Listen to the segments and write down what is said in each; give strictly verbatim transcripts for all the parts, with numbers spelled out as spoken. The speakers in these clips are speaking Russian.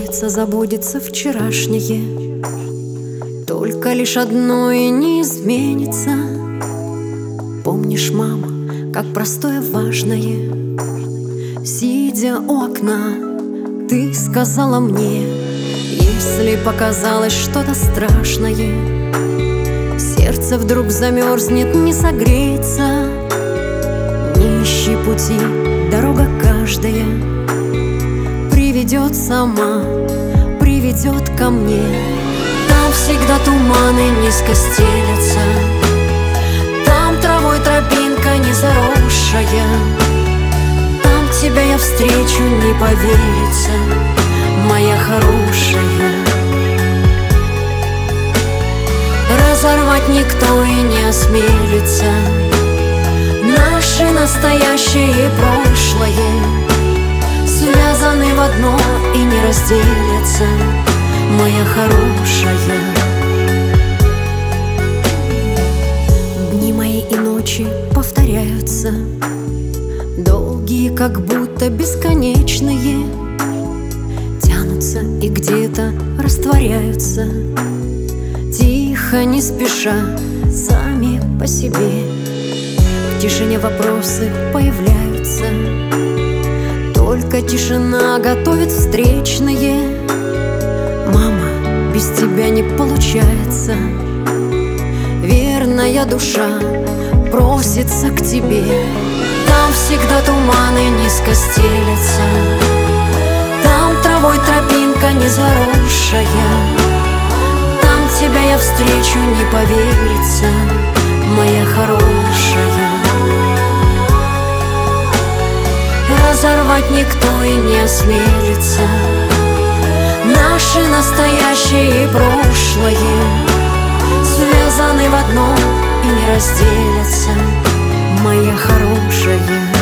обещается забудется вчерашнее, только лишь одно и не изменится. Помнишь, мама, как простое важное, сидя у окна, ты сказала мне: если показалось что-то страшное, сердце вдруг замерзнет, не согреется. Не ищи пути, дорога каждая приведет сама, приведет ко мне. Там всегда туманы низко стелятся, там травой тропинка не заросшая. Там тебя я встречу, не поверится, моя хорошая. Разорвать никто и не осмелится наше настоящее и прошлое, связаны в одно и не разделятся, моя хорошая. Дни мои и ночи повторяются, долгие, как будто бесконечные, тянутся и где-то растворяются, тихо, не спеша, сами по себе. В тишине вопросы появляются, только тишина готовит встречные. Мама, без тебя не получается, верная душа просится к тебе. Там всегда туманы низко стелятся, там травой тропинка не заросшая. Там тебя я встречу, не поверится, моя хорошая. Разорвать никто и не осмелится наше настоящее и прошлое, связаны в одно и не разделятся, моя хорошая.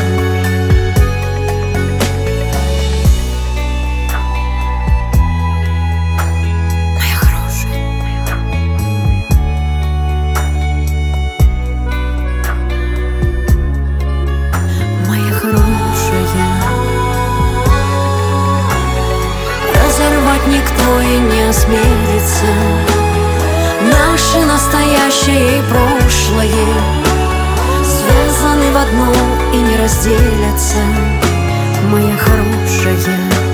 Никто и не осмелится наше настоящее и прошлое, связаны в одно и не разделятся, моя хорошая.